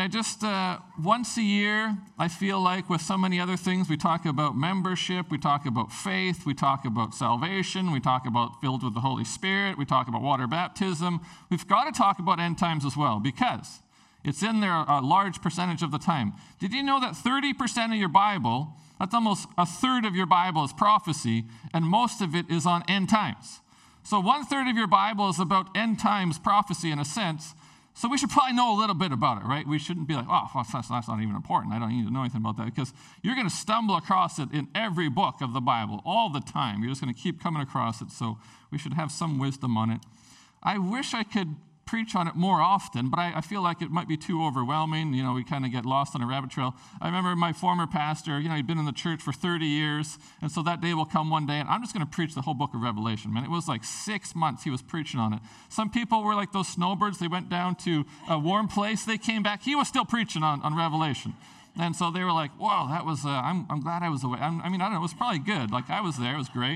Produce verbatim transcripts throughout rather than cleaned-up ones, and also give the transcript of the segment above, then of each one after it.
I just, uh, once a year, I feel like with so many other things, we talk about membership, we talk about faith, we talk about salvation, we talk about filled with the Holy Spirit, we talk about water baptism. We've got to talk about end times as well, because it's in there a large percentage of the time. Did you know that thirty percent of your Bible, that's almost a third of your Bible is prophecy, and most of it is on end times? So one third of your Bible is about end times prophecy in a sense. So we should probably know a little bit about it, right? We shouldn't be like, oh, that's, that's not even important. I don't need to know anything about that, because you're going to stumble across it in every book of the Bible all the time. You're just going to keep coming across it, so we should have some wisdom on it. I wish I could preach on it more often, but I, I feel like it might be too overwhelming. You know, we kind of get lost on a rabbit trail. I remember my former pastor, you know, he'd been in the church for thirty years, and so that day will come one day, and I'm just going to preach the whole book of Revelation, man. It was like six months he was preaching on it. Some people were like those snowbirds. They went down to a warm place. They came back. He was still preaching on, on Revelation. And so they were like, whoa, that was, uh, I'm, I'm glad I was away. I'm, I mean, I don't know, it was probably good. Like, I was there. It was great.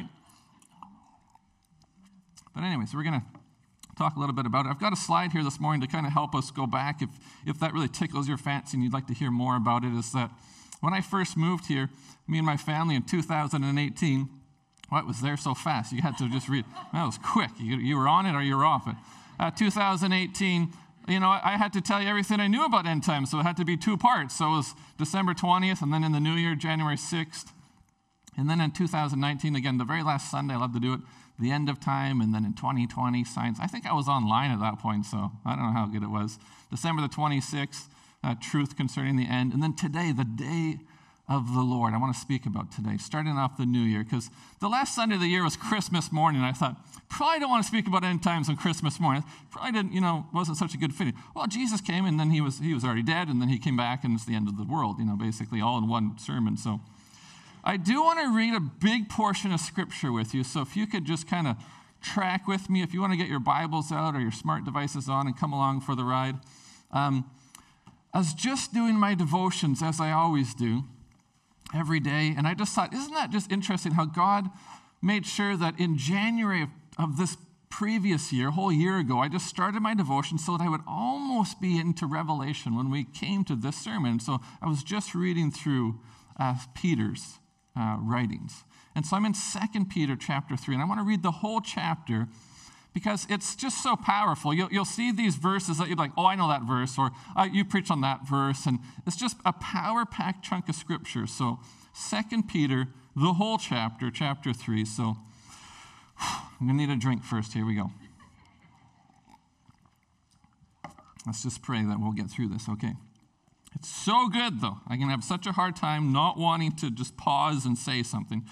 But anyway, so we're going to talk a little bit about it. I've got a slide here this morning to kind of help us go back if, if that really tickles your fancy and you'd like to hear more about it. Is that when I first moved here, me and my family in two thousand eighteen, well, it was there so fast. You had to just read. That was quick. You, you were on it or you were off it. Uh, two thousand eighteen, you know, I, I had to tell you everything I knew about end times, so it had to be two parts. So it was December twentieth, and then in the new year, January sixth. And then in two thousand nineteen, again, the very last Sunday, I love to do it, the end of time, and then in twenty twenty, science. I think I was online at that point, so I don't know how good it was. December the twenty-sixth, uh, truth concerning the end. And then today, the day of the Lord. I want to speak about today, starting off the new year, because the last Sunday of the year was Christmas morning. And I thought, probably don't want to speak about end times on Christmas morning. Probably didn't, you know, wasn't such a good fitting. Well, Jesus came, and then he was he was already dead, and then he came back, and it's the end of the world, you know, basically all in one sermon. So I do want to read a big portion of Scripture with you, so if you could just kind of track with me, if you want to get your Bibles out or your smart devices on and come along for the ride. Um, I was just doing my devotions, as I always do, every day, and I just thought, isn't that just interesting how God made sure that in January of, of this previous year, a whole year ago, I just started my devotion so that I would almost be into Revelation when we came to this sermon. So I was just reading through uh, Peter's Uh, writings. And so I'm in Second Peter chapter three, and I want to read the whole chapter because it's just so powerful. You'll, you'll see these verses that you're like, oh, I know that verse, or uh, you preach on that verse, and it's just a power-packed chunk of Scripture. So Second Peter, the whole chapter, chapter three. So I'm going to need a drink first. Here we go. Let's just pray that we'll get through this, okay? It's so good, though. I can have such a hard time not wanting to just pause and say something.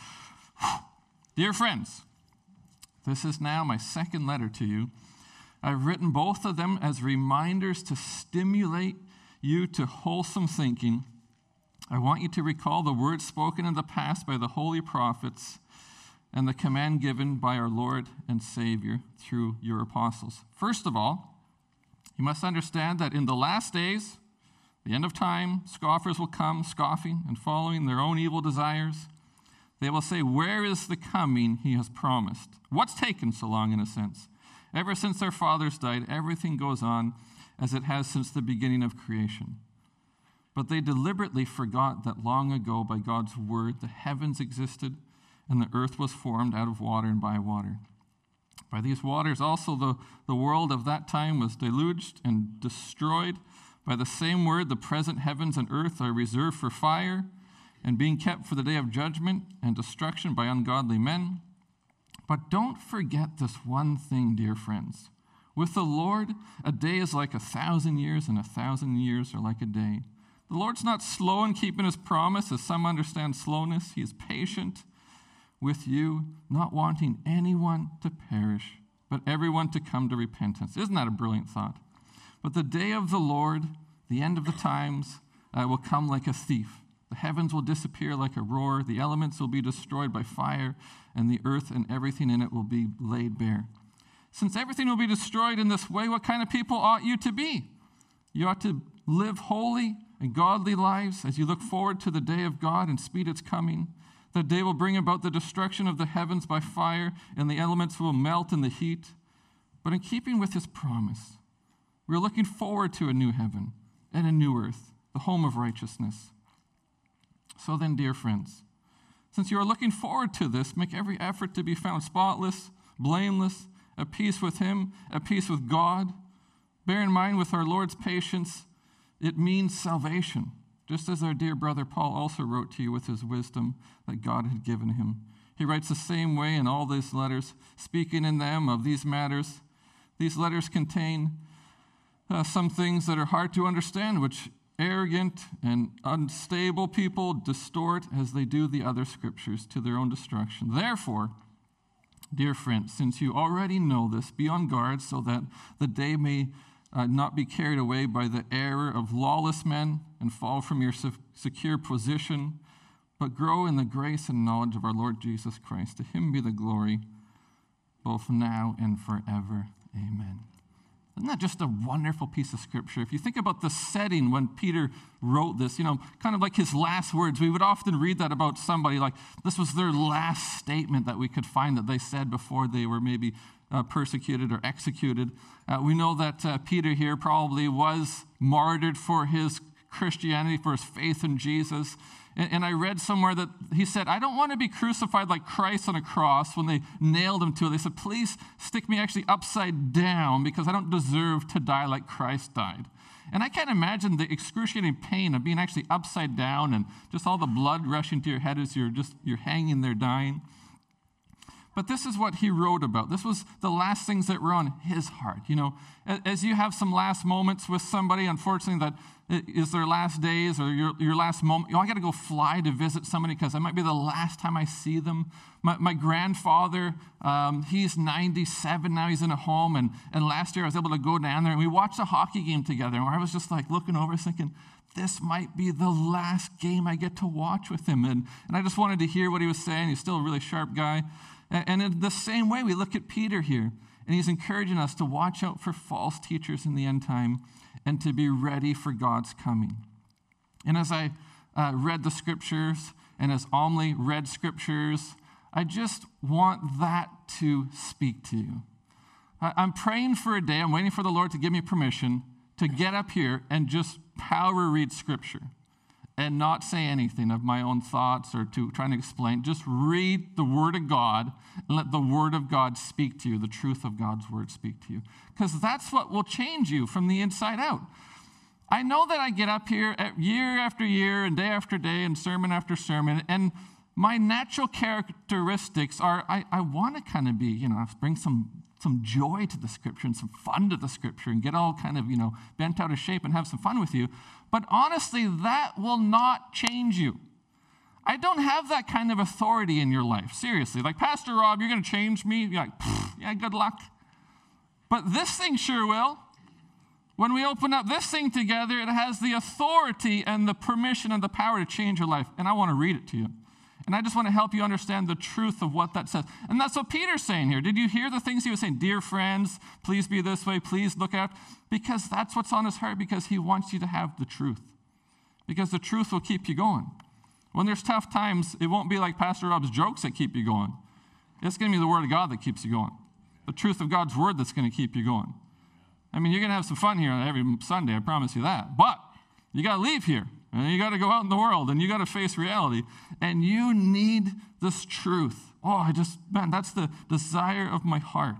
Dear friends, this is now my second letter to you. I've written both of them as reminders to stimulate you to wholesome thinking. I want you to recall the words spoken in the past by the holy prophets and the command given by our Lord and Savior through your apostles. First of all, you must understand that in the last days, the end of time, scoffers will come, scoffing and following their own evil desires. They will say, where is the coming he has promised? What's taken so long, in a sense? Ever since their fathers died, everything goes on as it has since the beginning of creation. But they deliberately forgot that long ago, by God's word, the heavens existed, and the earth was formed out of water and by water. By these waters also the, the world of that time was deluged and destroyed. By the same word, the present heavens and earth are reserved for fire and being kept for the day of judgment and destruction by ungodly men. But don't forget this one thing, dear friends. With the Lord, a day is like a thousand years, and a thousand years are like a day. The Lord's not slow in keeping his promise, as some understand slowness. He is patient with you, not wanting anyone to perish, but everyone to come to repentance. Isn't that a brilliant thought? But the day of the Lord, the end of the times, uh, will come like a thief. The heavens will disappear like a roar. The elements will be destroyed by fire, and the earth and everything in it will be laid bare. Since everything will be destroyed in this way, what kind of people ought you to be? You ought to live holy and godly lives as you look forward to the day of God and speed its coming. That day will bring about the destruction of the heavens by fire, and the elements will melt in the heat. But in keeping with his promise, we're looking forward to a new heaven and a new earth, the home of righteousness. So then, dear friends, since you are looking forward to this, make every effort to be found spotless, blameless, at peace with him, at peace with God. Bear in mind with our Lord's patience, it means salvation, just as our dear brother Paul also wrote to you with his wisdom that God had given him. He writes the same way in all these letters, speaking in them of these matters. These letters contain uh, some things that are hard to understand, which arrogant and unstable people distort as they do the other scriptures to their own destruction. Therefore, dear friends, since you already know this, be on guard so that the day may uh, not be carried away by the error of lawless men and fall from your se- secure position, but grow in the grace and knowledge of our Lord Jesus Christ. To him be the glory, both now and forever. Amen. Isn't that just a wonderful piece of scripture? If you think about the setting when Peter wrote this, you know, kind of like his last words, we would often read that about somebody like this was their last statement that we could find that they said before they were maybe uh, persecuted or executed. Uh, we know that uh, Peter here probably was martyred for his Christianity, for his faith in Jesus. And I read somewhere that he said, I don't want to be crucified like Christ on a cross when they nailed him to it. They said, please stick me actually upside down because I don't deserve to die like Christ died. And I can't imagine the excruciating pain of being actually upside down and just all the blood rushing to your head as you're just you're hanging there dying. But this is what he wrote about. This was the last things that were on his heart. You know, as you have some last moments with somebody, unfortunately, that is their last days or your, your last moment. You know, I got to go fly to visit somebody because that might be the last time I see them. My, my grandfather, um, he's ninety-seven now. He's in a home. And, and last year I was able to go down there and we watched a hockey game together. And I was just like looking over thinking, this might be the last game I get to watch with him. And, and I just wanted to hear what he was saying. He's still a really sharp guy. And in the same way, we look at Peter here, and he's encouraging us to watch out for false teachers in the end time and to be ready for God's coming. And as I uh, read the scriptures, and as Omni read scriptures, I just want that to speak to you. I- I'm praying for a day, I'm waiting for the Lord to give me permission to get up here and just power read scripture. And not say anything of my own thoughts or to trying to explain. Just read the Word of God and let the Word of God speak to you, the truth of God's Word speak to you. Because that's what will change you from the inside out. I know that I get up here year after year and day after day and sermon after sermon, and my natural characteristics are I, I want to kind of be, you know, bring some some joy to the Scripture and some fun to the Scripture and get all kind of, you know, bent out of shape and have some fun with you. But honestly, that will not change you. I don't have that kind of authority in your life. Seriously. Like, Pastor Rob, you're going to change me? You're like, yeah, good luck. But this thing sure will. When we open up this thing together, it has the authority and the permission and the power to change your life. And I want to read it to you. And I just want to help you understand the truth of what that says. And that's what Peter's saying here. Did you hear the things he was saying? Dear friends, please be this way. Please look out. Because that's what's on his heart, because he wants you to have the truth. Because the truth will keep you going. When there's tough times, it won't be like Pastor Rob's jokes that keep you going. It's going to be the Word of God that keeps you going. The truth of God's Word that's going to keep you going. I mean, you're going to have some fun here every Sunday, I promise you that. But you got to leave here. And you got to go out in the world, and you got to face reality. And you need this truth. Oh, I just, man, that's the desire of my heart.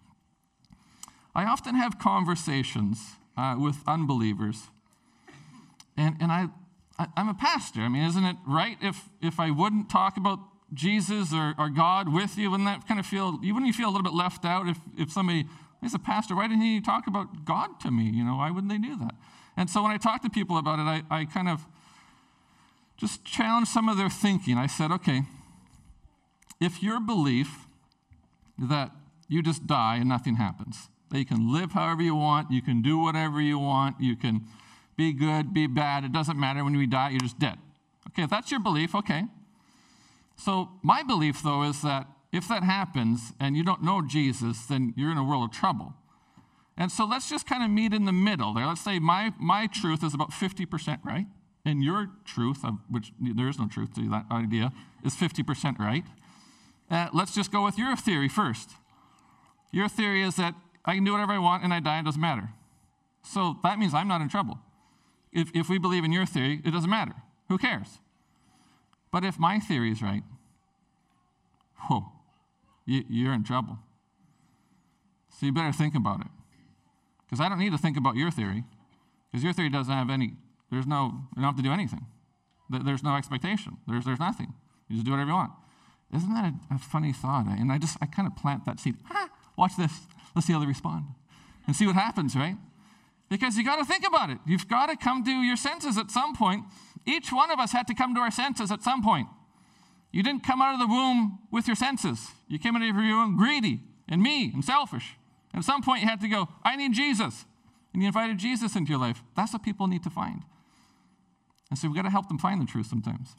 I often have conversations uh, with unbelievers. And and I, I, I'm a pastor. I mean, isn't it right if, if I wouldn't talk about Jesus or, or God with you? Wouldn't that kind of feel, you wouldn't you feel a little bit left out if, if somebody, he's a pastor, why didn't he talk about God to me? You know, why wouldn't they do that? And so when I talk to people about it, I, I kind of just challenge some of their thinking. I said, okay, if your belief that you just die and nothing happens, that you can live however you want, you can do whatever you want, you can be good, be bad, it doesn't matter, when you die, you're just dead. Okay, if that's your belief, okay. So my belief, though, is that if that happens and you don't know Jesus, then you're in a world of trouble. And so let's just kind of meet in the middle there. Let's say my, my truth is about fifty percent right, and your truth, of which there is no truth to that idea, is fifty percent right. Uh, let's just go with your theory first. Your theory is that I can do whatever I want and I die, it doesn't matter. So that means I'm not in trouble. if, if we believe in your theory, it doesn't matter. Who cares? But if my theory is right, whoa, you, you're in trouble. So you better think about it. Because I don't need to think about your theory, because your theory doesn't have any, there's no, you don't have to do anything. There's no expectation. There's, there's nothing. You just do whatever you want. Isn't that a, a funny thought? And I just, I kind of plant that seed. Ah, watch this. Let's see how they respond. And see what happens, right? Because you got to think about it. You've got to come to your senses at some point. Each one of us had to come to our senses at some point. You didn't come out of the womb with your senses. You came out of your womb greedy and mean and selfish. And at some point you had to go, I need Jesus. And you invited Jesus into your life. That's what people need to find. And so we've got to help them find the truth sometimes.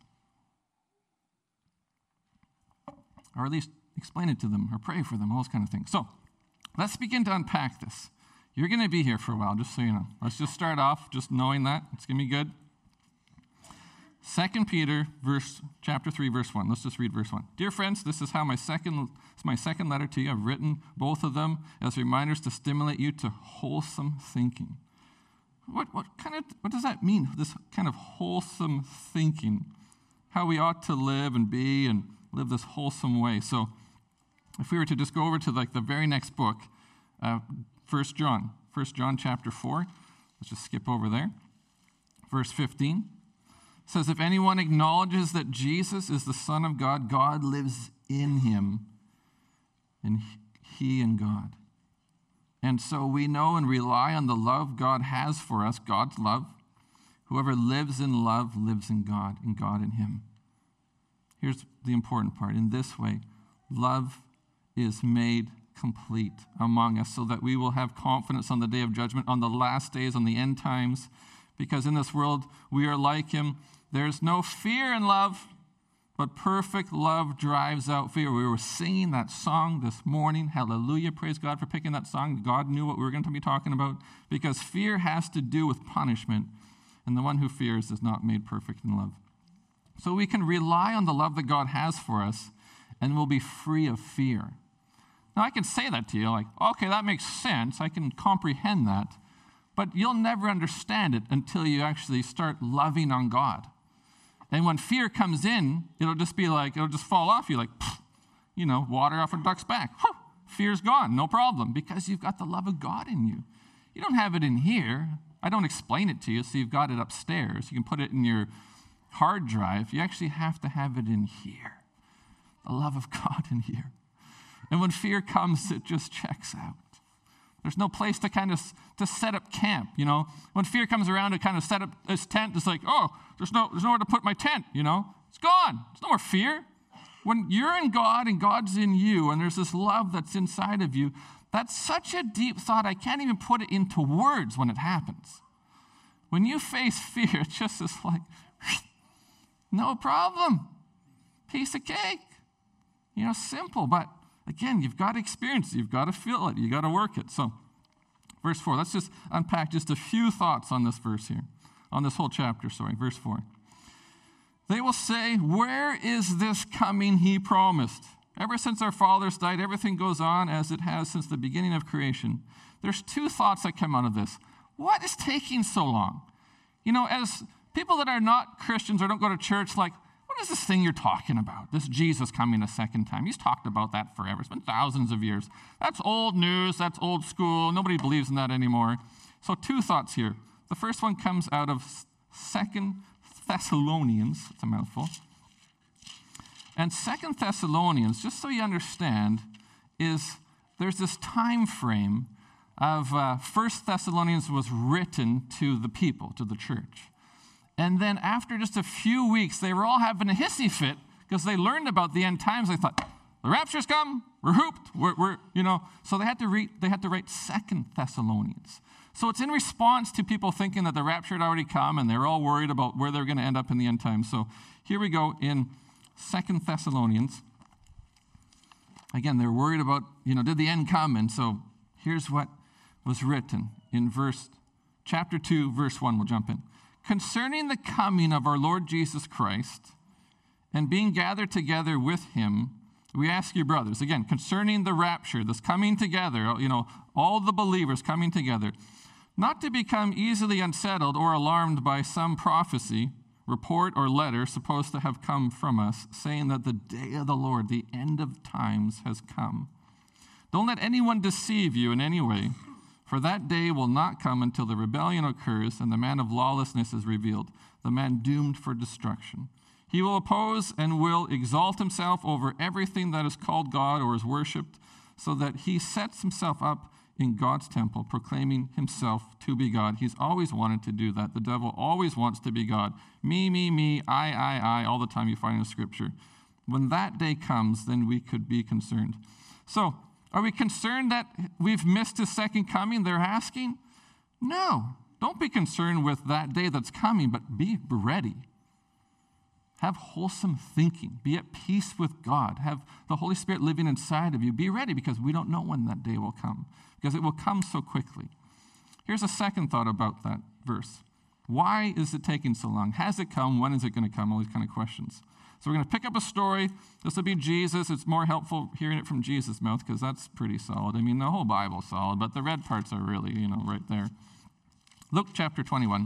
Or at least explain it to them or pray for them, all those kind of things. So let's begin to unpack this. You're going to be here for a while, just so you know. Let's just start off just knowing that. It's going to be good. Second Peter, verse, chapter three, verse one. Let's just read verse one. Dear friends, this is how my second, it's my second letter to you. I've written both of them as reminders to stimulate you to wholesome thinking. What, what kind of, what does that mean, this kind of wholesome thinking? How we ought to live and be and live this wholesome way. So if we were to just go over to like the very next book, uh, First John, First John chapter four, let's just skip over there. Verse fifteen says, if anyone acknowledges that Jesus is the Son of God, God lives in him, and he in God. And so we know and rely on the love God has for us, God's love. Whoever lives in love lives in God, and God in him. Here's the important part. In this way, love is made complete among us so that we will have confidence on the day of judgment, on the last days, on the end times. Because in this world, we are like him. There's no fear in love, but perfect love drives out fear. We were singing that song this morning. Hallelujah. Praise God for picking that song. God knew what we were going to be talking about. Because fear has to do with punishment. And the one who fears is not made perfect in love. So we can rely on the love that God has for us, and we'll be free of fear. Now, I can say that to you, like, okay, that makes sense. I can comprehend that. But you'll never understand it until you actually start loving on God. And when fear comes in, it'll just be like, it'll just fall off you like, you know, water off a duck's back. Whew, fear's gone, no problem, because you've got the love of God in you. You don't have it in here. I don't explain it to you, so you've got it upstairs. You can put it in your hard drive. You actually have to have it in here. The love of God in here. And when fear comes, it just checks out. There's no place to kind of to set up camp, you know. When fear comes around to kind of set up this tent, it's like, oh, there's no there's nowhere to put my tent, you know. It's gone. There's no more fear. When you're in God and God's in you and there's this love that's inside of you, that's such a deep thought, I can't even put it into words when it happens. When you face fear, it's just this like, no problem. Piece of cake. You know, simple, but again, you've got to experience it. You've got to feel it. You've got to work it. So, verse four, let's just unpack just a few thoughts on this verse here, on this whole chapter, sorry, verse four. They will say, where is this coming he promised? Ever since our fathers died, everything goes on as it has since the beginning of creation. There's two thoughts that come out of this. What is taking so long? You know, as people that are not Christians or don't go to church, like, what is this thing you're talking about? This Jesus coming a second time. He's talked about that forever. It's been thousands of years. That's old news. That's old school. Nobody believes in that anymore. So two thoughts here. The first one comes out of Second Thessalonians. It's a mouthful. And Second Thessalonians, just so you understand, is there's this time frame of uh, First Thessalonians was written to the people, to the church. And then after just a few weeks, they were all having a hissy fit because they learned about the end times. They thought, the rapture's come, we're hooped, we're, we're you know. So they had to read, they had to write Second Thessalonians. So it's in response to people thinking that the rapture had already come and they're all worried about where they're going to end up in the end times. So here we go in Second Thessalonians. Again, they're worried about, you know, did the end come? And so here's what was written in verse, chapter two, verse one, we'll jump in. Concerning the coming of our Lord Jesus Christ and being gathered together with him, we ask you, brothers, again, concerning the rapture, this coming together, you know, all the believers coming together, not to become easily unsettled or alarmed by some prophecy, report, or letter supposed to have come from us, saying that the day of the Lord, the end of times, has come. Don't let anyone deceive you in any way, for that day will not come until the rebellion occurs and the man of lawlessness is revealed, the man doomed for destruction. He will oppose and will exalt himself over everything that is called God or is worshipped, so that he sets himself up in God's temple, proclaiming himself to be God. He's always wanted to do that. The devil always wants to be God. Me, me, me, I, I, I, all the time you find in Scripture. When that day comes, then we could be concerned. So, are we concerned that we've missed his second coming, they're asking? No. Don't be concerned with that day that's coming, but be ready. Have wholesome thinking. Be at peace with God. Have the Holy Spirit living inside of you. Be ready, because we don't know when that day will come, because it will come so quickly. Here's a second thought about that verse. Why is it taking so long? Has it come? When is it going to come? All these kind of questions. So we're going to pick up a story. This will be Jesus. It's more helpful hearing it from Jesus' mouth, because that's pretty solid. I mean, the whole Bible's solid, but the red parts are really, you know, right there. Luke chapter twenty-one.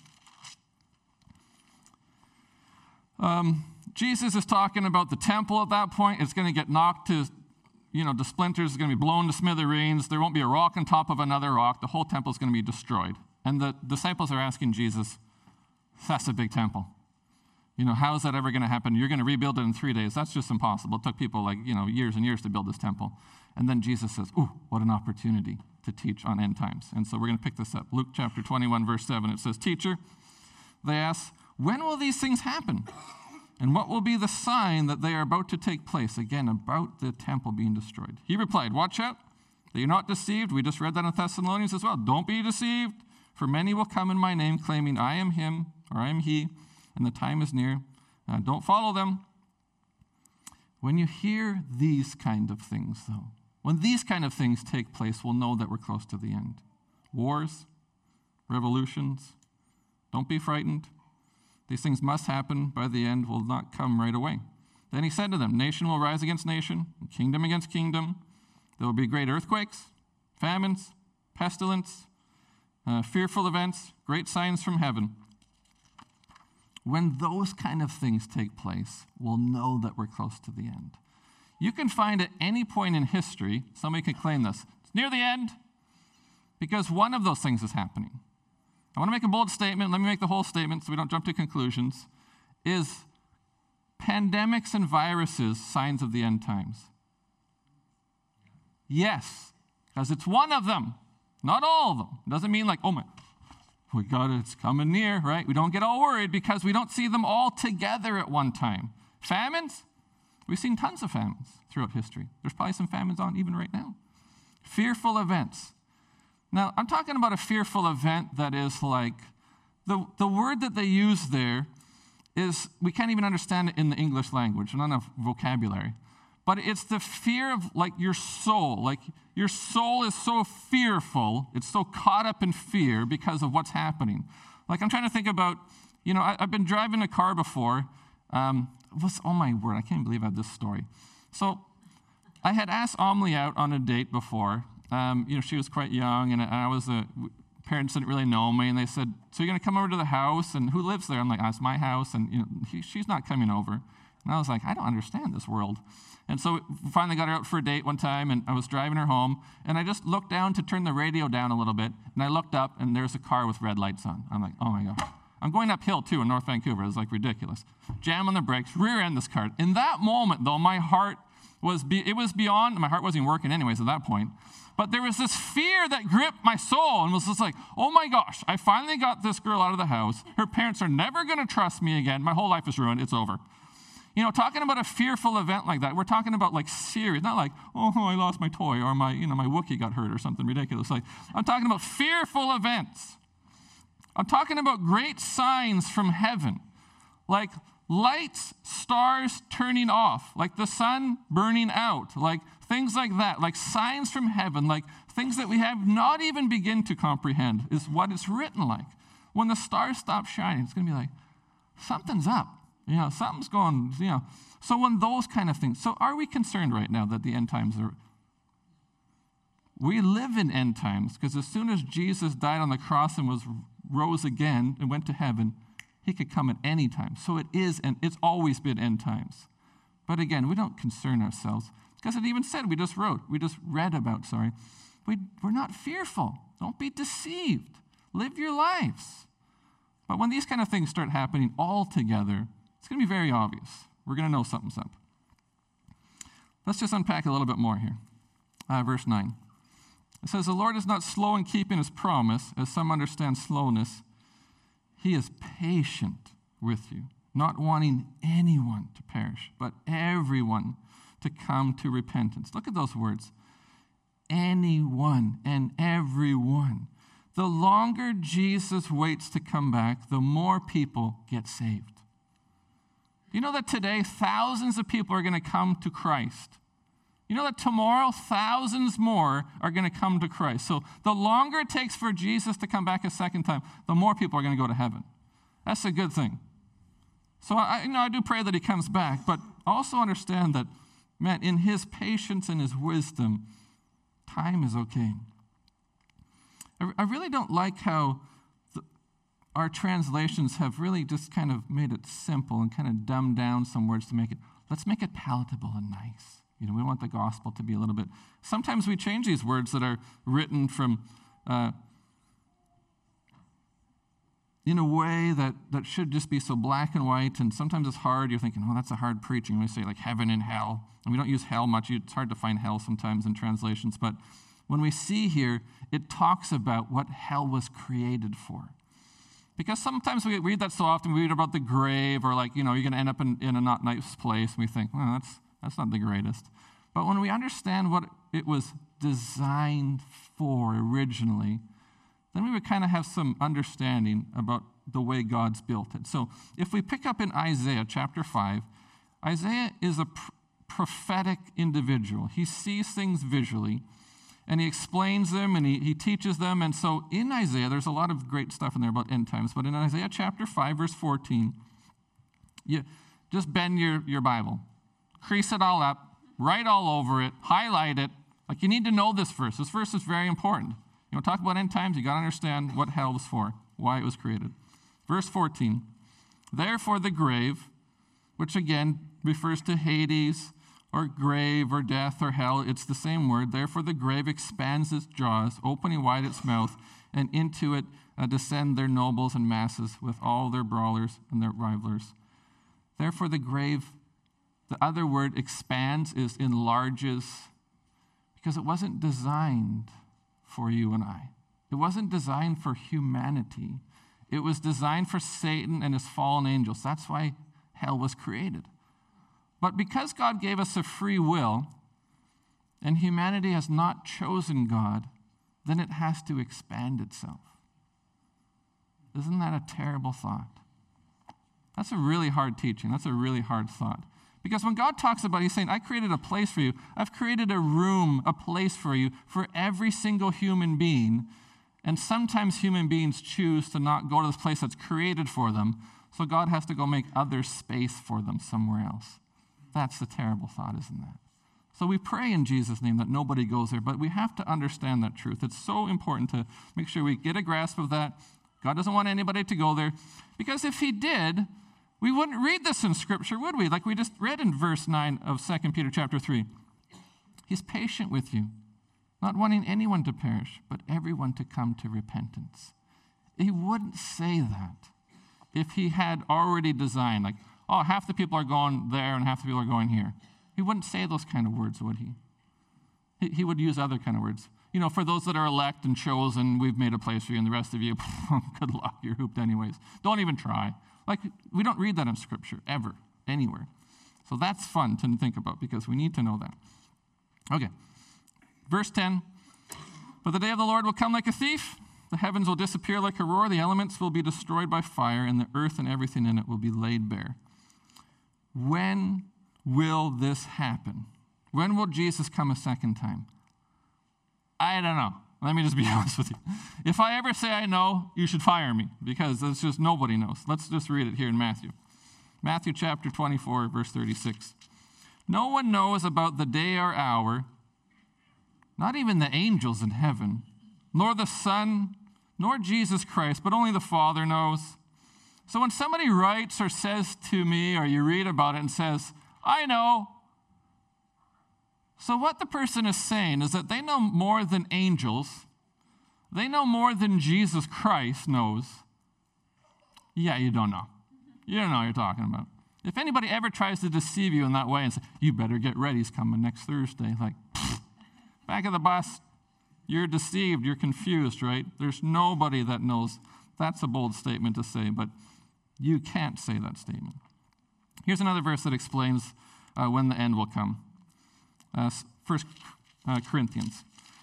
Um, Jesus is talking about the temple at that point. It's going to get knocked to, you know, to splinters. It's going to be blown to smithereens. There won't be a rock on top of another rock. The whole temple is going to be destroyed. And the disciples are asking Jesus, that's a big temple. You know, how is that ever going to happen? You're going to rebuild it in three days. That's just impossible. It took people like, you know, years and years to build this temple. And then Jesus says, ooh, what an opportunity to teach on end times. And so we're going to pick this up. Luke chapter twenty-one, verse seven. It says, Teacher, they ask, when will these things happen? And what will be the sign that they are about to take place? Again, about the temple being destroyed. He replied, watch out that you're not deceived. We just read that in Thessalonians as well. Don't be deceived, for many will come in my name, claiming I am him or I am he, and the time is near. Uh, don't follow them. When you hear these kind of things, though, when these kind of things take place, we'll know that we're close to the end. Wars, revolutions, don't be frightened. These things must happen, by the end will not come right away. Then he said to them, nation will rise against nation, and kingdom against kingdom. There will be great earthquakes, famines, pestilence, uh, fearful events, great signs from heaven. When those kind of things take place, we'll know that we're close to the end. You can find at any point in history, somebody can claim this, it's near the end, because one of those things is happening. I want to make a bold statement. Let me make the whole statement so we don't jump to conclusions. Is pandemics and viruses signs of the end times? Yes, because it's one of them, not all of them. It doesn't mean like, oh my, we got it, it's coming near, right? We don't get all worried because we don't see them all together at one time. Famines? We've seen tons of famines throughout history. There's probably some famines on even right now. Fearful events. Now, I'm talking about a fearful event that is like, the, the word that they use there is, we can't even understand it in the English language, not enough vocabulary. But it's the fear of like your soul. Like your soul is so fearful, it's so caught up in fear because of what's happening. Like I'm trying to think about, you know, I, I've been driving a car before. Um, was, oh my word, I can't believe I had this story. So I had asked Amelie out on a date before. Um, you know, she was quite young, and I was a, parents didn't really know me, and they said, so you're going to come over to the house, and who lives there? I'm like, oh, it's my house, and you know, he, she's not coming over. And I was like, I don't understand this world. And so we finally got her out for a date one time, and I was driving her home, and I just looked down to turn the radio down a little bit, and I looked up, and there's a car with red lights on. I'm like, oh my gosh. I'm going uphill, too, in North Vancouver. It was like ridiculous. Jam on the brakes, rear end this car. In that moment, though, my heart was, be, it was beyond, my heart wasn't even working anyways at that point. But there was this fear that gripped my soul and was just like, oh my gosh, I finally got this girl out of the house. Her parents are never going to trust me again. My whole life is ruined. It's over. You know, talking about a fearful event like that, we're talking about like serious, not like, oh, I lost my toy or my, you know, my Wookiee got hurt or something ridiculous. Like, I'm talking about fearful events. I'm talking about great signs from heaven, like lights, stars turning off, like the sun burning out, like things like that, like signs from heaven, like things that we have not even begin to comprehend is what it's written like. When the stars stop shining, it's going to be like, something's up. You know, something's going, you know. So when those kind of things, so are we concerned right now that the end times are, We live in end times because as soon as Jesus died on the cross and was rose again and went to heaven, he could come at any time. So it is, and it's always been end times. But again, we don't concern ourselves because it even said, we just wrote, we just read about, sorry, we, we're not fearful. Don't be deceived. Live your lives. But when these kind of things start happening all together, it's going to be very obvious. We're going to know something's up. Let's just unpack a little bit more here. Uh, verse nine. It says, the Lord is not slow in keeping his promise, as some understand slowness. He is patient with you, not wanting anyone to perish, but everyone to come to repentance. Look at those words. Anyone and everyone. The longer Jesus waits to come back, the more people get saved. You know that today thousands of people are going to come to Christ. You know that tomorrow thousands more are going to come to Christ. So the longer it takes for Jesus to come back a second time, the more people are going to go to heaven. That's a good thing. So I, you know, I do pray that he comes back, but also understand that, man, in his patience and his wisdom, time is okay. I, I really don't like how the, our translations have really just kind of made it simple and kind of dumbed down some words to make it, let's make it palatable and nice. You know, we want the gospel to be a little bit, sometimes we change these words that are written from, uh, in a way that, that should just be so black and white, and sometimes it's hard. You're thinking, oh, that's a hard preaching. We say like heaven and hell, and we don't use hell much. It's hard to find hell sometimes in translations, but when we see here, it talks about what hell was created for. Because sometimes we read that so often, we read about the grave, or like, you know, you're going to end up in, in a not nice place, and we think, well, that's That's not the greatest. But when we understand what it was designed for originally, then we would kind of have some understanding about the way God's built it. So if we pick up in Isaiah chapter five, Isaiah is a pr- prophetic individual. He sees things visually, and he explains them, and he, he teaches them. And so in Isaiah, there's a lot of great stuff in there about end times. But in Isaiah chapter five, verse fourteen, you just bend your, your Bible. Crease it all up, write all over it, highlight it. Like, you need to know this verse. This verse is very important. You know, talk about end times, you got to understand what hell was for, why it was created. Verse fourteen, therefore the grave, which again refers to Hades or grave or death or hell, it's the same word. Therefore the grave expands its jaws, opening wide its mouth, and into it uh, descend their nobles and masses with all their brawlers and their rivalers. Therefore the grave, the other word expands is enlarges, because it wasn't designed for you and I. It wasn't designed for humanity. It was designed for Satan and his fallen angels. That's why hell was created. But because God gave us a free will, and humanity has not chosen God, then it has to expand itself. Isn't that a terrible thought? That's a really hard teaching. That's a really hard thought. Because when God talks about it, he's saying, I created a place for you. I've created a room, a place for you, for every single human being. And sometimes human beings choose to not go to this place that's created for them. So God has to go make other space for them somewhere else. That's the terrible thought, isn't that? So we pray in Jesus' name that nobody goes there, but we have to understand that truth. It's so important to make sure we get a grasp of that. God doesn't want anybody to go there, because if he did, we wouldn't read this in Scripture, would we? Like we just read in verse nine of Second Peter chapter three. He's patient with you, not wanting anyone to perish, but everyone to come to repentance. He wouldn't say that if he had already designed, like, oh, half the people are going there and half the people are going here. He wouldn't say those kind of words, would he? He, he would use other kind of words. You know, for those that are elect and chosen, we've made a place for you, and the rest of you, good luck, you're hooped anyways. Don't even try. Like, we don't read that in Scripture, ever, anywhere. So that's fun to think about, because we need to know that. Okay, verse ten. But the day of the Lord will come like a thief. The heavens will disappear like a roar. The elements will be destroyed by fire, and the earth and everything in it will be laid bare. When will this happen? When will Jesus come a second time? I don't know. Let me just be honest with you. If I ever say I know, you should fire me, because it's just nobody knows. Let's just read it here in Matthew. Matthew chapter twenty-four, verse thirty-six. No one knows about the day or hour not even the angels in heaven, nor the Son, nor Jesus Christ, but only the Father knows. So when somebody writes or says to me, or you read about it and says, I know. So what the person is saying is that they know more than angels. They know more than Jesus Christ knows. Yeah, you don't know. You don't know what you're talking about. If anybody ever tries to deceive you in that way and say, you better get ready, he's coming next Thursday, like, pfft, back of the bus, you're deceived, you're confused, right? There's nobody that knows. That's a bold statement to say, but you can't say that statement. Here's another verse that explains uh, when the end will come. Uh, First uh, Corinthians.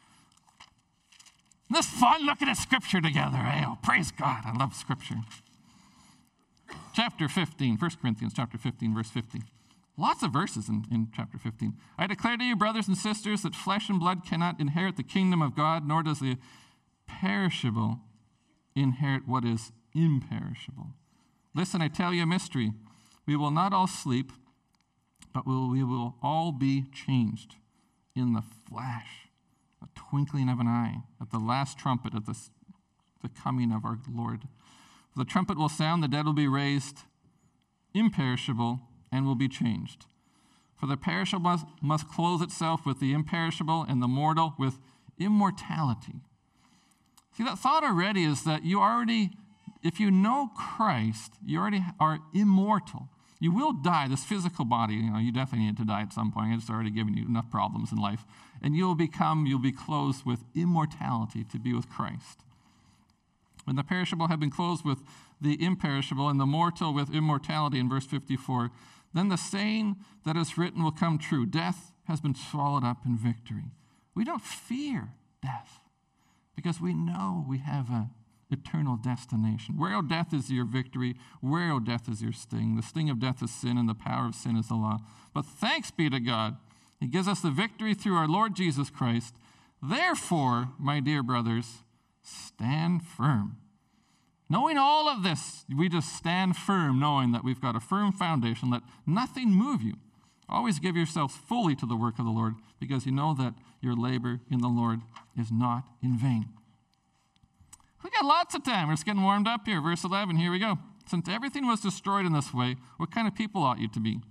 This fun looking at Scripture together. Eh? Oh, praise God. I love Scripture. Chapter fifteen, First Corinthians chapter fifteen, verse fifty. Lots of verses in, in chapter fifteen. I declare to you, brothers and sisters, that flesh and blood cannot inherit the kingdom of God, nor does the perishable inherit what is imperishable. Listen, I tell you a mystery. We will not all sleep, but we'll, we will all be changed in the flash, a twinkling of an eye, at the last trumpet, at the, the coming of our Lord. The trumpet will sound, the dead will be raised, imperishable, and will be changed. For the perishable must, must clothe itself with the imperishable, and the mortal with immortality. See, that thought already is that you already, if you know Christ, you already are immortal. You will die. This physical body, you know, you definitely need to die at some point. It's already given you enough problems in life. And you'll become, you'll be clothed with immortality to be with Christ. When the perishable have been clothed with the imperishable and the mortal with immortality, in verse fifty-four, then the saying that is written will come true. Death has been swallowed up in victory. We don't fear death because we know we have an eternal destination. Where, O death, is your victory? Where, O death, is your sting? The sting of death is sin, and the power of sin is the law. But thanks be to God. He gives us the victory through our Lord Jesus Christ. Therefore, my dear brothers, stand firm. Knowing all of this, we just stand firm, knowing that we've got a firm foundation. Let nothing move you. Always give yourselves fully to the work of the Lord, because you know that your labor in the Lord is not in vain. We got lots of time. We're just getting warmed up here. Verse eleven, here we go. Since everything was destroyed in this way, what kind of people ought you to be?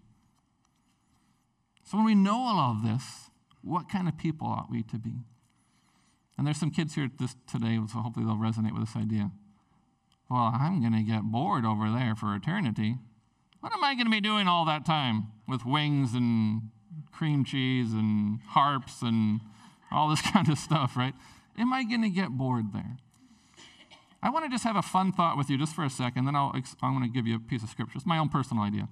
So when we know all of this, what kind of people ought we to be? And there's some kids here this, today, so hopefully they'll resonate with this idea. Well, I'm going to get bored over there for eternity. What am I going to be doing all that time with wings and cream cheese and harps and all this kind of stuff, right? Am I going to get bored there? I want to just have a fun thought with you just for a second, then I'll, I'm going to give you a piece of Scripture. It's my own personal idea.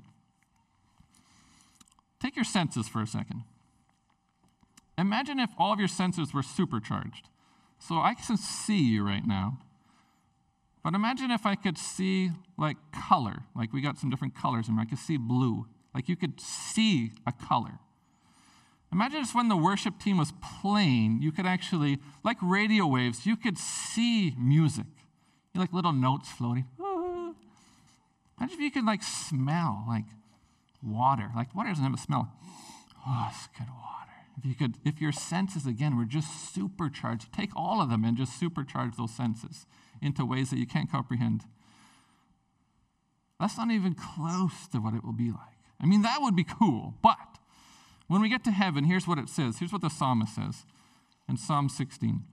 Take your senses for a second. Imagine if all of your senses were supercharged. So I can see you right now. But imagine if I could see, like, color. Like, we got some different colors in here. I could see blue. Like, you could see a color. Imagine if when the worship team was playing, you could actually, like radio waves, you could see music. You like little notes floating. Imagine if you could, like, smell, like, water. Like, water doesn't have a smell. Oh, it's good water. If you could, if your senses, again, were just supercharged, take all of them and just supercharge those senses into ways that you can't comprehend. That's not even close to what it will be like. I mean, that would be cool, but when we get to heaven, here's what it says. Here's what the psalmist says in Psalm sixteen.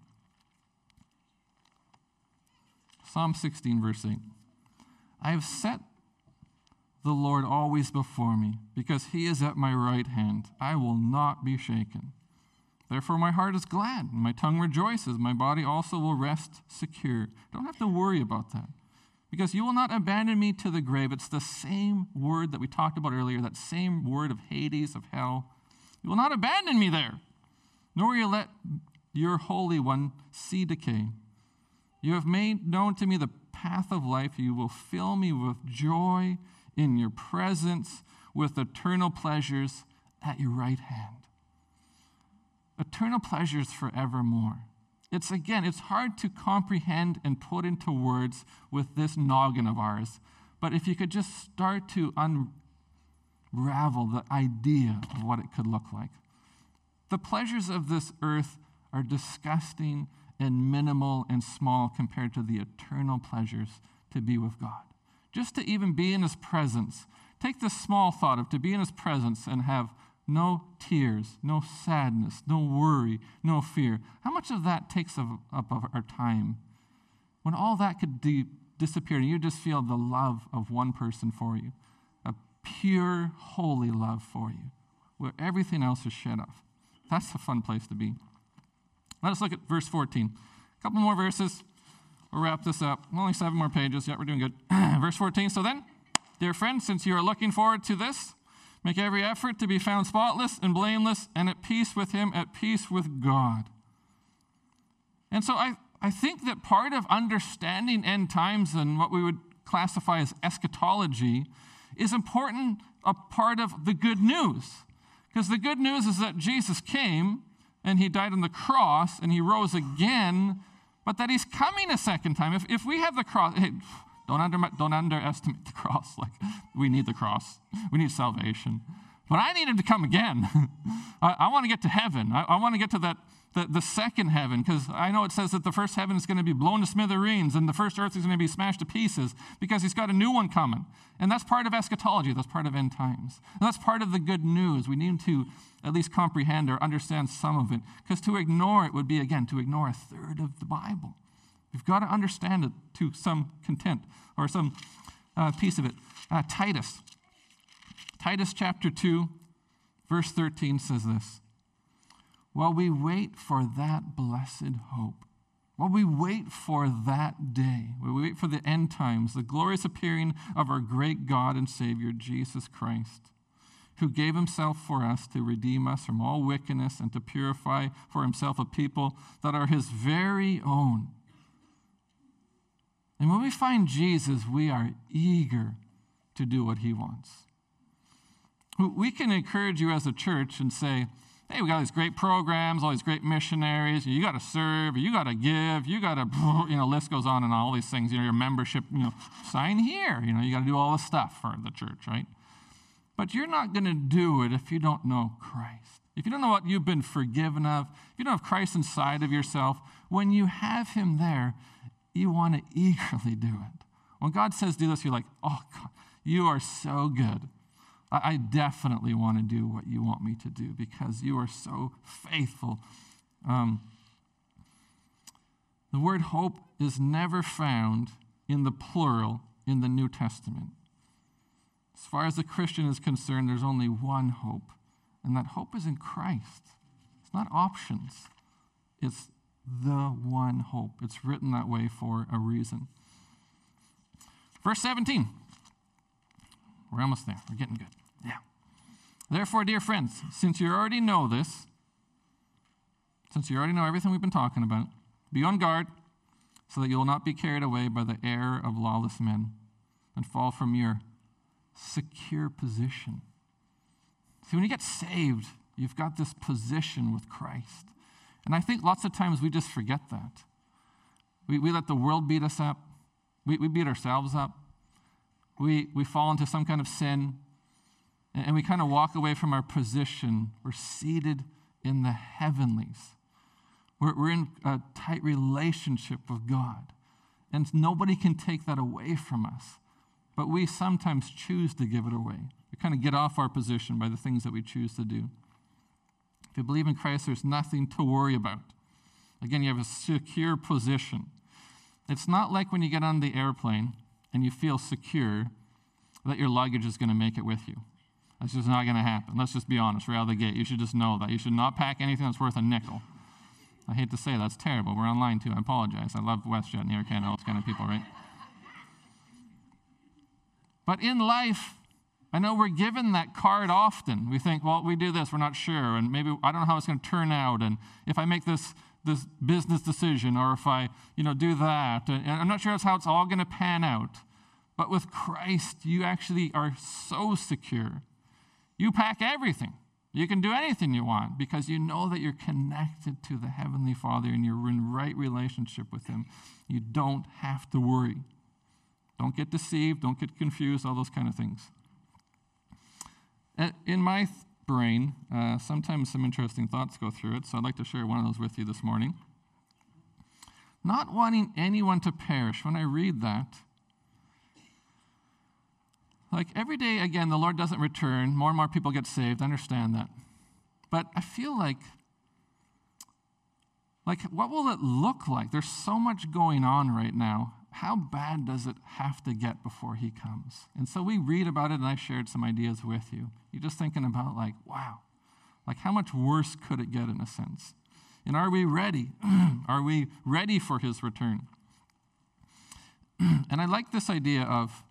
Psalm sixteen, verse eight. I have set the Lord always before me, because he is at my right hand. I will not be shaken. Therefore my heart is glad, and my tongue rejoices. My body also will rest secure. Don't have to worry about that, because you will not abandon me to the grave. It's the same word that we talked about earlier, that same word of Hades, of hell. You will not abandon me there, nor will you let your Holy One see decay. You have made known to me the path of life. You will fill me with joy in your presence, with eternal pleasures at your right hand. Eternal pleasures forevermore. It's, again, it's hard to comprehend and put into words with this noggin of ours. But if you could just start to unravel the idea of what it could look like. The pleasures of this earth are disgusting and minimal and small compared to the eternal pleasures to be with God. Just to even be in his presence. Take this small thought of to be in his presence and have no tears, no sadness, no worry, no fear. How much of that takes up of our time? When all that could de- disappear and you just feel the love of one person for you, a pure, holy love for you, where everything else is shed off. That's a fun place to be. Let us look at verse fourteen. A couple more verses. We'll wrap this up. Only seven more pages. Yeah, we're doing good. Verse fourteen. So then, dear friends, since you are looking forward to this, make every effort to be found spotless and blameless and at peace with him, at peace with God. And so I, I think that part of understanding end times and what we would classify as eschatology is important, a part of the good news. Because the good news is that Jesus came and he died on the cross and he rose again, but that he's coming a second time. If, if we have the cross, hey, don't, under, don't underestimate the cross. Like, we need the cross. We need salvation. But I need him to come again. I, I want to get to heaven. I, I want to get to that the, the second heaven, because I know it says that the first heaven is going to be blown to smithereens and the first earth is going to be smashed to pieces because he's got a new one coming. And that's part of eschatology. That's part of end times. And that's part of the good news. We need to at least comprehend or understand some of it, because to ignore it would be, again, to ignore a third of the Bible. You've got to understand it to some content or some uh, piece of it. Uh, Titus. Titus chapter two, verse thirteen says this. While we wait for that blessed hope, while we wait for that day, while we wait for the end times, the glorious appearing of our great God and Savior, Jesus Christ, who gave himself for us to redeem us from all wickedness and to purify for himself a people that are his very own. And when we find Jesus, we are eager to do what he wants. We can encourage you as a church and say, hey, we got these great programs, all these great missionaries. You got to serve, you got to give, you got to, you know, list goes on and all these things. You know, your membership, you know, sign here. You know, you got to do all this stuff for the church, right? But you're not going to do it if you don't know Christ. If you don't know what you've been forgiven of, if you don't have Christ inside of yourself, when you have him there, you want to eagerly do it. When God says do this, you're like, oh, God, you are so good. I definitely want to do what you want me to do because you are so faithful. Um, the word hope is never found in the plural in the New Testament. As far as the Christian is concerned, there's only one hope, and that hope is in Christ. It's not options. It's the one hope. It's written that way for a reason. Verse seventeen. We're almost there. We're getting good. Yeah. Therefore, dear friends, since you already know this, since you already know everything we've been talking about, be on guard so that you will not be carried away by the error of lawless men and fall from your secure position. See, when you get saved, you've got this position with Christ. And I think lots of times we just forget that. We, we let the world beat us up. We, we beat ourselves up. We, we fall into some kind of sin, and, and we kind of walk away from our position. We're seated in the heavenlies. We're, we're in a tight relationship with God, and nobody can take that away from us. But we sometimes choose to give it away. We kind of get off our position by the things that we choose to do. If you believe in Christ, there's nothing to worry about. Again, you have a secure position. It's not like when you get on the airplane and you feel secure that your luggage is going to make it with you. That's just not going to happen. Let's just be honest, right out of the gate. You should just know that. You should not pack anything that's worth a nickel. I hate to say that's terrible. We're online too. I apologize. I love WestJet and Air Canada, those kind of people, right? But in life, I know we're given that card often. We think, well, we do this, we're not sure, and maybe I don't know how it's going to turn out, and if I make this this business decision, or if I, you know, do that, and I'm not sure that's how it's all going to pan out. But with Christ, you actually are so secure. You pack everything. You can do anything you want because you know that you're connected to the Heavenly Father and you're in right relationship with him. You don't have to worry. Don't get deceived. Don't get confused, all those kind of things. In my brain, uh, sometimes some interesting thoughts go through it, so I'd like to share one of those with you this morning. Not wanting anyone to perish. When I read that, like every day, again, the Lord doesn't return. More and more people get saved. I understand that. But I feel like, like, what will it look like? There's so much going on right now. How bad does it have to get before he comes? And so we read about it, and I shared some ideas with you. You're just thinking about, like, wow, like how much worse could it get in a sense? And are we ready? Are we ready for his return? And I like this idea of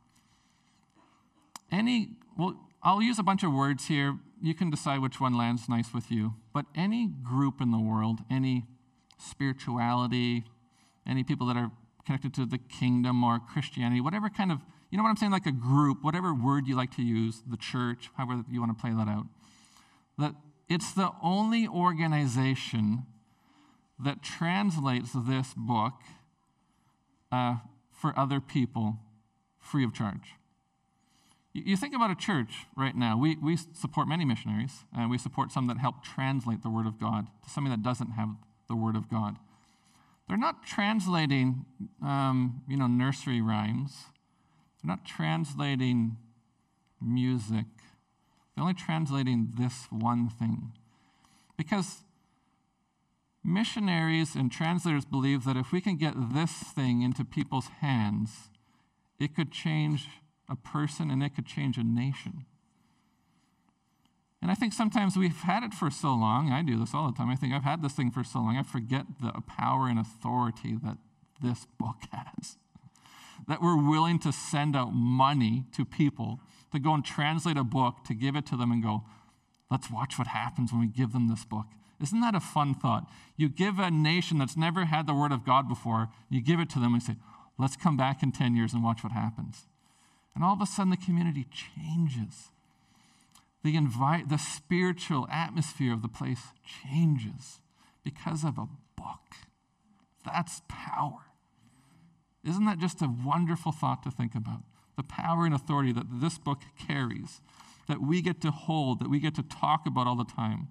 any, well, I'll use a bunch of words here. You can decide which one lands nice with you. But any group in the world, any spirituality, any people that are connected to the kingdom or Christianity, whatever kind of, you know what I'm saying, like a group, whatever word you like to use, the church, however you want to play that out, that it's the only organization that translates this book uh, for other people free of charge. You, you think about a church right now. We, we support many missionaries, and we support some that help translate the Word of God to somebody that doesn't have the Word of God. They're not translating, um, you know, nursery rhymes. They're not translating music. They're only translating this one thing. Because missionaries and translators believe that if we can get this thing into people's hands, it could change a person and it could change a nation. And I think sometimes we've had it for so long. I do this all the time. I think I've had this thing for so long. I forget the power and authority that this book has. That we're willing to send out money to people to go and translate a book, to give it to them and go, let's watch what happens when we give them this book. Isn't that a fun thought? You give a nation that's never had the Word of God before, you give it to them and say, let's come back in ten years and watch what happens. And all of a sudden the community changes. The invite, the spiritual atmosphere of the place changes because of a book. That's power. Isn't that just a wonderful thought to think about? The power and authority that this book carries, that we get to hold, that we get to talk about all the time.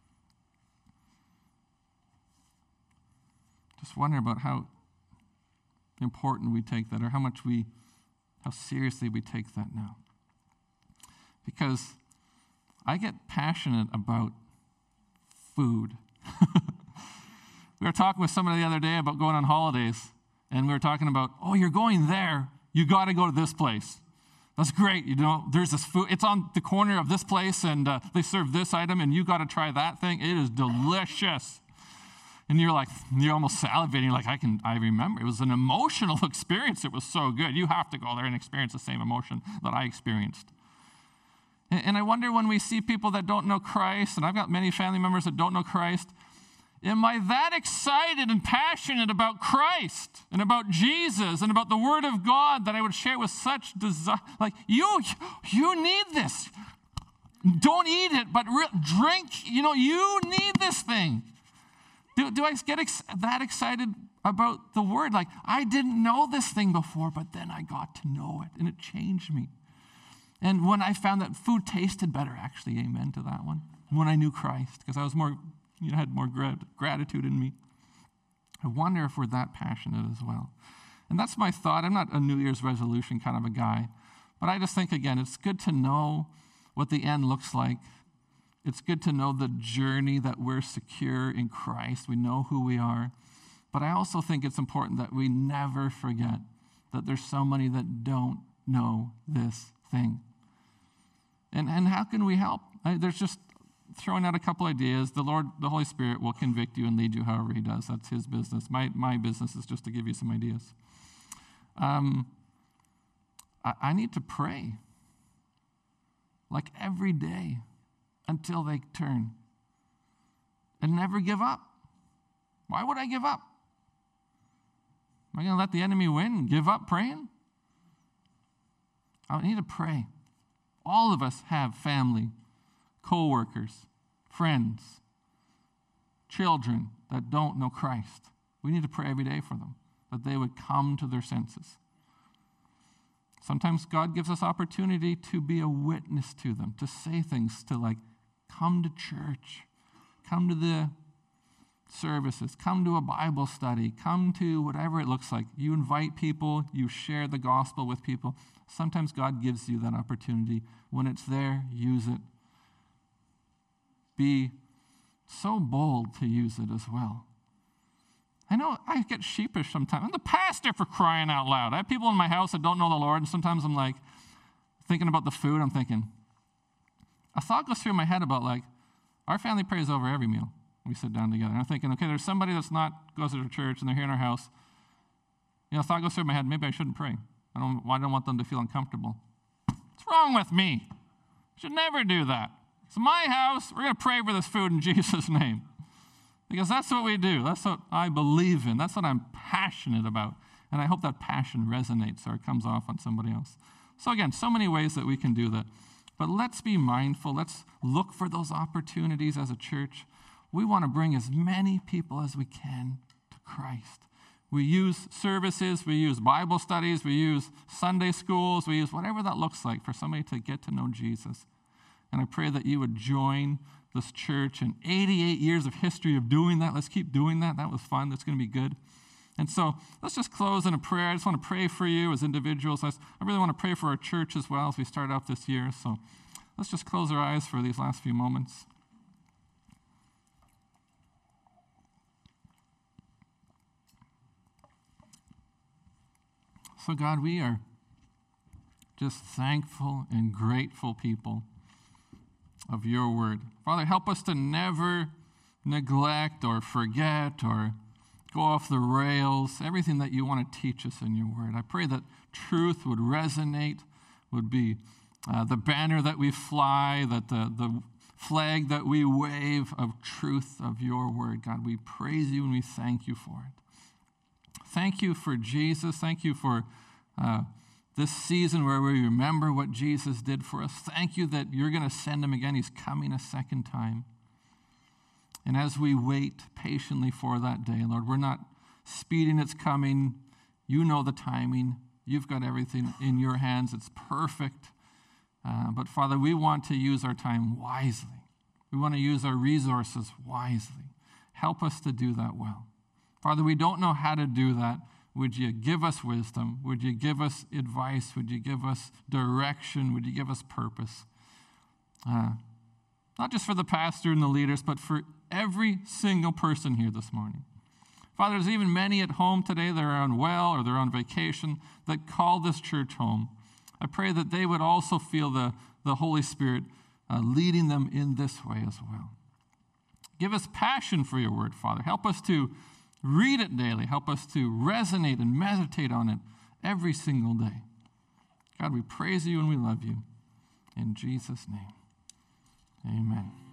Just wonder about how important we take that, or how much we, how seriously we take that now. Because I get passionate about food. We were talking with somebody the other day about going on holidays, and we were talking about, oh, you're going there, you got to go to this place. That's great. You know, there's this food. It's on the corner of this place, and uh, they serve this item, and you got to try that thing. It is delicious. And you're like, you're almost salivating. You're like, I can, I remember. It was an emotional experience. It was so good. You have to go there and experience the same emotion that I experienced. And, and I wonder when we see people that don't know Christ, and I've got many family members that don't know Christ, am I that excited and passionate about Christ and about Jesus and about the Word of God that I would share with such desire? Like, you, you need this. Don't eat it, but re- drink. You know, you need this thing. Do, do I get ex- that excited about the Word? Like, I didn't know this thing before, but then I got to know it, and it changed me. And when I found that food tasted better, actually, amen to that one, when I knew Christ, because I was more, you know, had more grat- gratitude in me. I wonder if we're that passionate as well. And that's my thought. I'm not a New Year's resolution kind of a guy, but I just think, again, it's good to know what the end looks like. It's good to know the journey, that we're secure in Christ. We know who we are. But I also think it's important that we never forget that there's so many that don't know this thing. And, and how can we help? I, there's just throwing out a couple ideas. The Lord, the Holy Spirit will convict you and lead you however he does. That's his business. My, my business is just to give you some ideas. Um, I, I need to pray. Like every day. Until they turn. And never give up. Why would I give up? Am I going to let the enemy win and give up praying? I need to pray. All of us have family, co-workers, friends, children that don't know Christ. We need to pray every day for them, that they would come to their senses. Sometimes God gives us opportunity to be a witness to them, to say things to like, Come to church. Come to the services. Come to a Bible study. Come to whatever it looks like. You invite people. You share the gospel with people. Sometimes God gives you that opportunity. When it's there, use it. Be so bold to use it as well. I know I get sheepish sometimes. I'm the pastor, for crying out loud. I have people in my house that don't know the Lord, and sometimes I'm like, thinking about the food, I'm thinking, a thought goes through my head about like, our family prays over every meal. We sit down together. And I'm thinking, okay, there's somebody that's not, goes to the church, and they're here in our house. You know, a thought goes through my head, maybe I shouldn't pray. I don't, I don't want them to feel uncomfortable. What's wrong with me? I should never do that. It's my house. We're going to pray for this food in Jesus' name. Because that's what we do. That's what I believe in. That's what I'm passionate about. And I hope that passion resonates or it comes off on somebody else. So again, so many ways that we can do that. But let's be mindful. Let's look for those opportunities as a church. We want to bring as many people as we can to Christ. We use services, we use Bible studies, we use Sunday schools, we use whatever that looks like for somebody to get to know Jesus. And I pray that you would join this church in eighty-eight years of history of doing that. Let's keep doing that. That was fun. That's going to be good. And so let's just close in a prayer. I just want to pray for you as individuals. I really want to pray for our church as well as we start out this year. So let's just close our eyes for these last few moments. So God, we are just thankful and grateful people of your word. Father, help us to never neglect or forget or go off the rails, everything that you want to teach us in your word. I pray that truth would resonate, would be uh, the banner that we fly, that the, the flag that we wave of truth of your word. God, we praise you and we thank you for it. Thank you for Jesus. Thank you for uh, this season where we remember what Jesus did for us. Thank you that you're going to send him again. He's coming a second time. And as we wait patiently for that day, Lord, we're not speeding its coming. You know the timing. You've got everything in your hands. It's perfect. Uh, but Father, we want to use our time wisely. We want to use our resources wisely. Help us to do that well. Father, we don't know how to do that. Would you give us wisdom? Would you give us advice? Would you give us direction? Would you give us purpose? Uh, not just for the pastor and the leaders, but for every single person here this morning. Father, there's even many at home today that are unwell or they're on vacation that call this church home. I pray that they would also feel the, the Holy Spirit uh, leading them in this way as well. Give us passion for your word, Father. Help us to read it daily. Help us to resonate and meditate on it every single day. God, we praise you and we love you. In Jesus' name, amen.